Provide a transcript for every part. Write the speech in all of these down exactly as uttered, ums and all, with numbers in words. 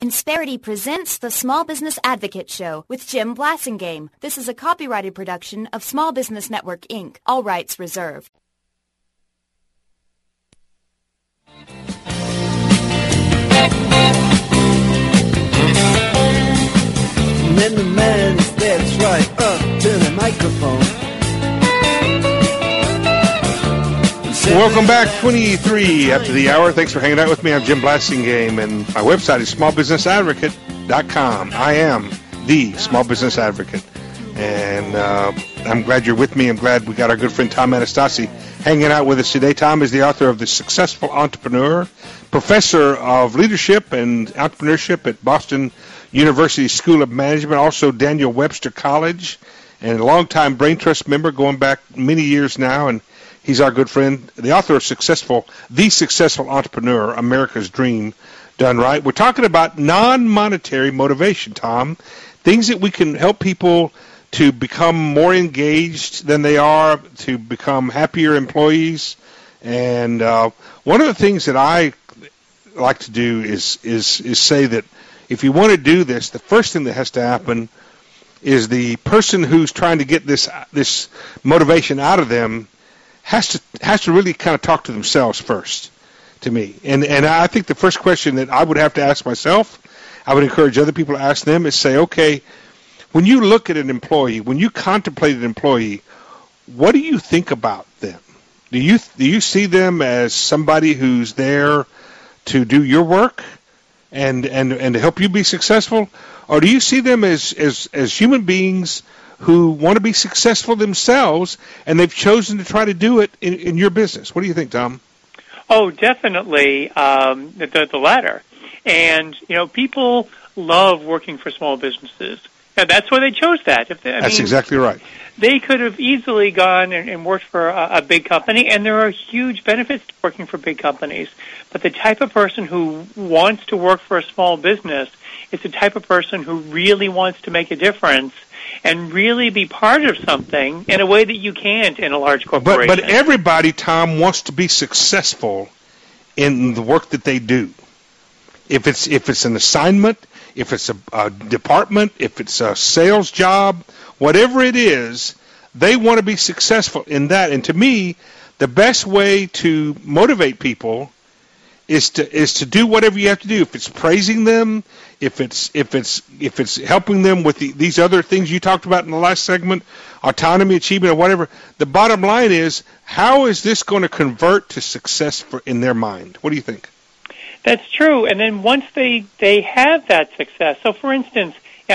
Insperity presents the Small Business Advocate Show with Jim Blasingame. This is a copyrighted production of Small Business Network, Incorporated. All rights reserved. And then the man steps right up to the microphone. Welcome back, twenty-three after the hour. Thanks for hanging out with me. I'm Jim Blasingame, and my website is small business advocate dot com. I am the Small Business Advocate, and uh, I'm glad you're with me. I'm glad we got our good friend Tom Anastasi hanging out with us today. Tom is the author of The Successful Entrepreneur, professor of leadership and entrepreneurship at Boston University School of Management, also Daniel Webster College, and a longtime Brain Trust member going back many years now, and he's our good friend, the author of Successful, The Successful Entrepreneur, America's Dream Done Right. We're talking about non-monetary motivation, Tom, things that we can help people to become more engaged than they are, to become happier employees. And uh, one of the things that I like to do is, is, is say that if you want to do this, the first thing that has to happen is the person who's trying to get this this motivation out of them has to has to really kind of talk to themselves first, to me. And and I think the first question that I would have to ask myself, I would encourage other people to ask them, is say, okay, when you look at an employee, when you contemplate an employee, what do you think about them? Do you do you see them as somebody who's there to do your work and and, and to help you be successful? Or do you see them as, as, as human beings who want to be successful themselves, and they've chosen to try to do it in, in your business? What do you think, Tom? Oh, definitely um, the, the latter. And, you know, people love working for small businesses. And that's why they chose that. If they, I that's mean, exactly right. They could have easily gone and, and worked for a, a big company, and there are huge benefits to working for big companies. But the type of person who wants to work for a small business is the type of person who really wants to make a difference and really be part of something in a way that you can't in a large corporation. But, but everybody, Tom, wants to be successful in the work that they do. If it's if it's an assignment, if it's a, a department, if it's a sales job, whatever it is, they want to be successful in that. And to me, the best way to motivate people is to is to do whatever you have to do. If it's praising them, if it's if it's if it's helping them with the, these other things you talked about in the last segment, autonomy, achievement, or whatever. The bottom line is, how is this going to convert to success for, in their mind? What do you think? That's true. And then once they they have that success, so for instance,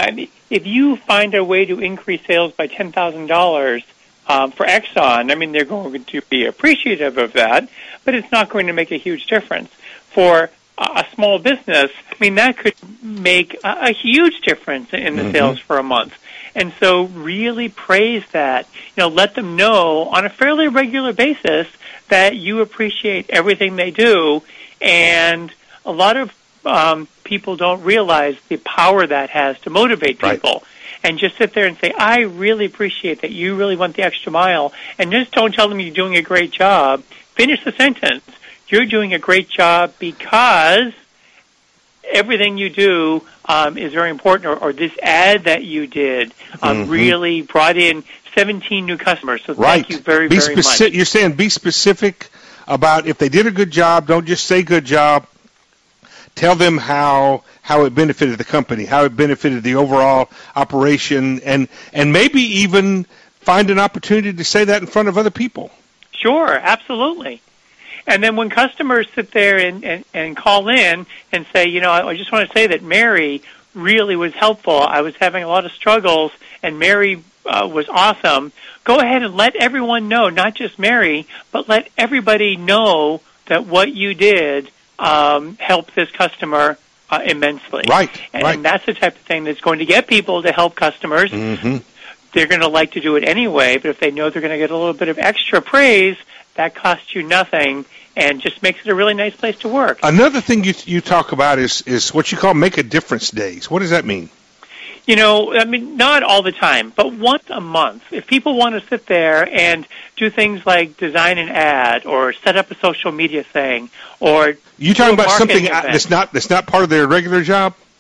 if you find a way to increase sales by ten thousand dollars um, for Exxon, I mean, they're going to be appreciative of that, but it's not going to make a huge difference. For a small business, I mean, that could make a, a huge difference in the mm-hmm. sales for a month. And so really praise that. You know, let them know on a fairly regular basis that you appreciate everything they do. And a lot of um, people don't realize the power that has to motivate people. Right. And just sit there and say, I really appreciate that you really went the extra mile. And just don't tell them you're doing a great job. Finish the sentence. You're doing a great job because everything you do um, is very important, or, or this ad that you did um, mm-hmm. really brought in seventeen new customers. So right. thank you very, be very speci- much. You're saying be specific about if they did a good job. Don't just say good job. Tell them how how it benefited the company, how it benefited the overall operation, and, and maybe even find an opportunity to say that in front of other people. Sure, absolutely. And then when customers sit there and, and, and call in and say, you know, I just want to say that Mary really was helpful. I was having a lot of struggles, and Mary uh, was awesome. Go ahead and let everyone know, not just Mary, but let everybody know that what you did um, helped this customer uh, immensely. Right, and, right. And that's the type of thing that's going to get people to help customers. Mm-hmm. They're going to like to do it anyway, but if they know they're going to get a little bit of extra praise, that costs you nothing and just makes it a really nice place to work. Another thing you you talk about is, is what you call make a difference days. What does that mean? You know, I mean, not all the time, but once a month. If people want to sit there and do things like design an ad or set up a social media thing or you talking about something event. that's not that's not part of their regular job?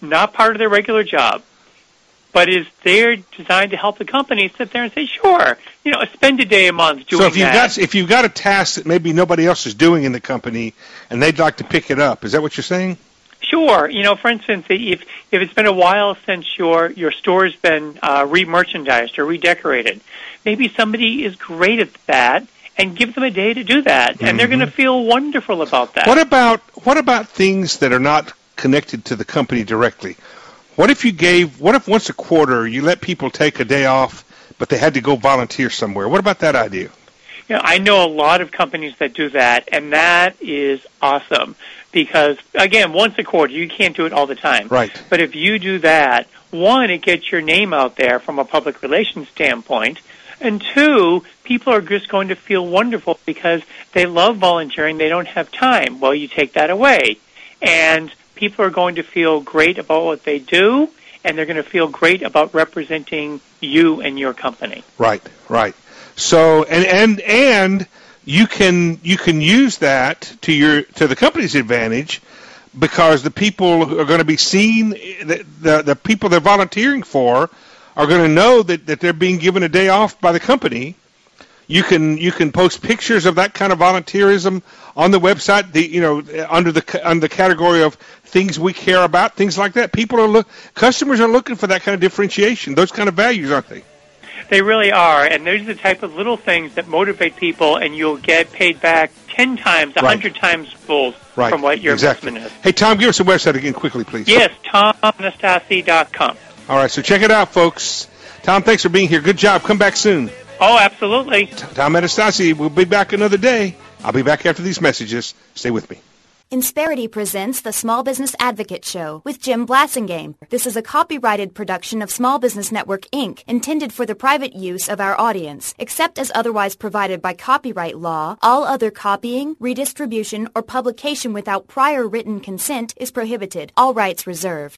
not part of their regular job, but is there designed to help the company sit there and say, sure, you know, spend a day a month doing that. So if you've that. got if you've got a task that maybe nobody else is doing in the company and they'd like to pick it up, is that what you're saying? Sure. You know, for instance, if if it's been a while since your your store's been uh, re-merchandised or redecorated, maybe somebody is great at that, and give them a day to do that, mm-hmm. and they're going to feel wonderful about that. What about what about things that are not connected to the company directly? What if you gave? What if once a quarter you let people take a day off, but they had to go volunteer somewhere? What about that idea? You know, I know a lot of companies that do that, and that is awesome. Because, again, once a quarter, you can't do it all the time. Right. But if you do that, one, it gets your name out there from a public relations standpoint, and two, people are just going to feel wonderful because they love volunteering, they don't have time. Well, you take that away. And people are going to feel great about what they do, and they're going to feel great about representing you and your company. Right, right. So, and, and, and, You can you can use that to your to the company's advantage, because the people who are going to be seen, the, the the people they're volunteering for, are going to know that, that they're being given a day off by the company. You can you can post pictures of that kind of volunteerism on the website. The you know under the under the category of things we care about, things like that. People are look customers are looking for that kind of differentiation, those kind of values, aren't they? They really are, and those are the type of little things that motivate people, and you'll get paid back ten times, a hundred times full right. from what your exactly. investment is. Hey, Tom, give us the website again quickly, please. Yes, tom anastasi dot com. All right, so check it out, folks. Tom, thanks for being here. Good job. Come back soon. Oh, absolutely. Tom Anastasi, we'll be back another day. I'll be back after these messages. Stay with me. Insperity presents the Small Business Advocate Show with Jim Blasingame. This is a copyrighted production of Small Business Network, Incorporated, intended for the private use of our audience. Except as otherwise provided by copyright law, all other copying, redistribution, or publication without prior written consent is prohibited. All rights reserved.